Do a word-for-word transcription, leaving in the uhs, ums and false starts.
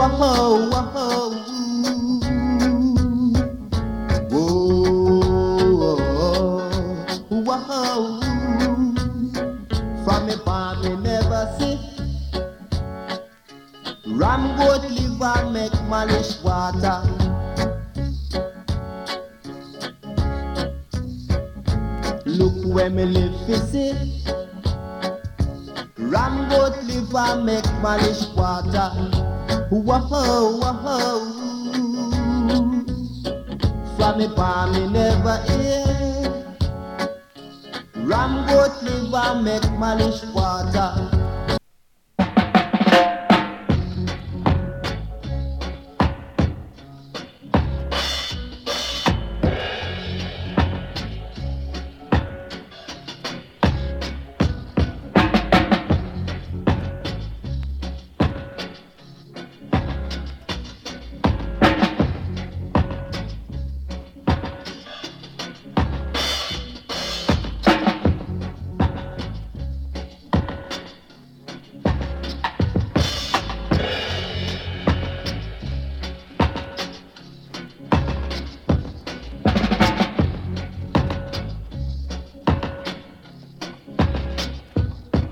Whoa, whoa, whoa, whoa. From me palm me never see ram, goat, liver make malish water. Look where me live fi see ram, goat, liver make malish water. Whoa, whoa. From me palm me never hear ram, goat, liver make malish water.